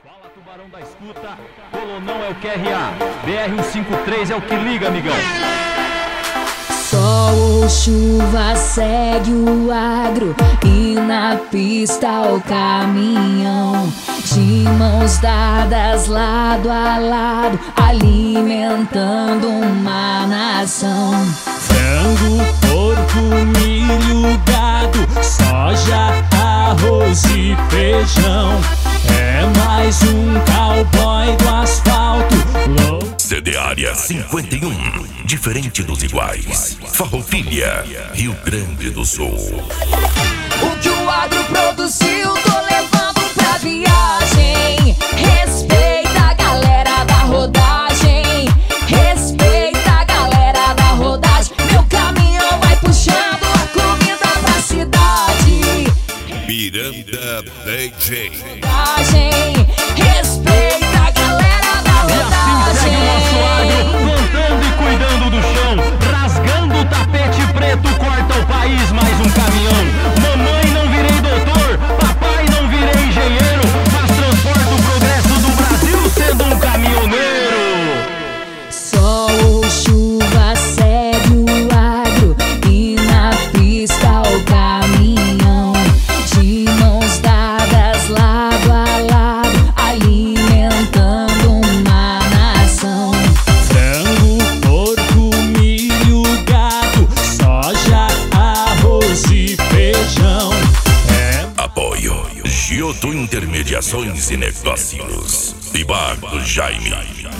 Fala, tubarão da escuta, Colonão é o QRA, BR-153 é o que liga, amigão. Sol ou chuva segue o agro e na pista o caminhão, de mãos dadas lado a lado, alimentando uma nação. Frango, porco, milho, gado, soja, arroz e feijão. É mais um cowboy do asfalto. CD Área 51, diferente dos iguais. Farroupilha, Rio Grande do Sul. O que o agro produziu, tô levando pra viagem. Respeita a galera da rodagem. Respeita a galera da rodagem. Meu caminhão vai puxando a comida pra cidade. Miranda DJ. Respeita a galera da rodagem. E assim segue o nosso agro, plantando e cuidando do chão, rasgando o tapete preto, corta o país, mais um caminhão. Mamãe, não virei doutor, papai, não virei engenheiro, mas transporto o progresso do Brasil sendo um caminhoneiro. Sol ou chuva segue o agro e na pista o caminhão, de mãos dadas lado a lado, alimentando uma nação. Frango, porco, milho, gado, soja, arroz e feijão. Apoio Giotto Intermediações e Negócios. Ibar do Jaime.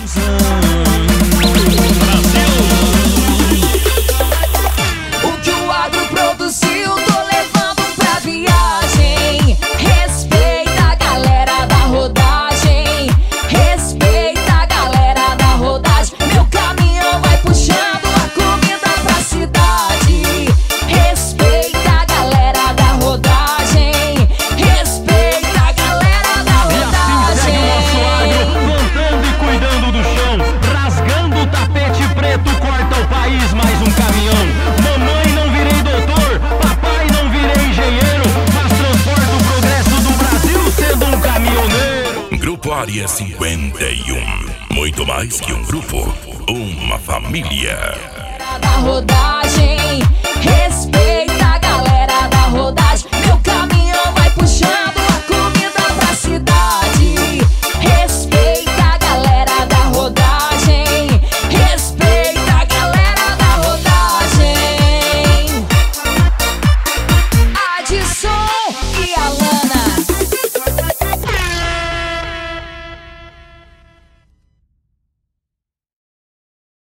O que o agro produziu, tô levando pra viagem. Respeita a galera da rodagem. Respeita a galera da rodagem. Meu caminhão vai puxando a comida pra cidade. Respeita a galera da rodagem. Respeita a galera da rodagem. E assim segue o nosso agro, plantando e cuidando do chão, rasgando o tapete preto, corta o país, mais um caminhão. Mamãe, não virei doutor, papai, não virei engenheiro, mas transporto o progresso do Brasil sendo um caminhoneiro. Grupo Área 51. Muito mais que um grupo, uma família. Da rodagem, respeita a galera da rodagem. Meu caminhão